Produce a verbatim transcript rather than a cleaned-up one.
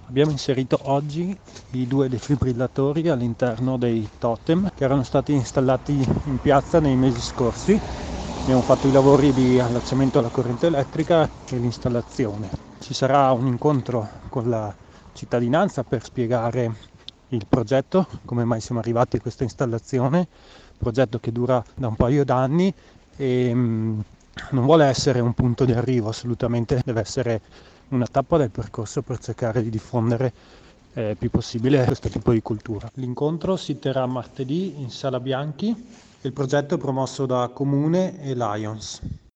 Abbiamo inserito oggi i due defibrillatori all'interno dei totem che erano stati installati in piazza nei mesi scorsi. Abbiamo fatto i lavori di allacciamento alla corrente elettrica e l'installazione. Ci sarà un incontro con la cittadinanza per spiegare il progetto, come mai siamo arrivati a questa installazione, progetto che dura da un paio d'anni e mh, non vuole essere un punto di arrivo, assolutamente deve essere una tappa del percorso per cercare di diffondere eh, più possibile questo tipo di cultura. L'incontro si terrà martedì in Sala Bianchi. Il progetto è promosso da Comune e Lions.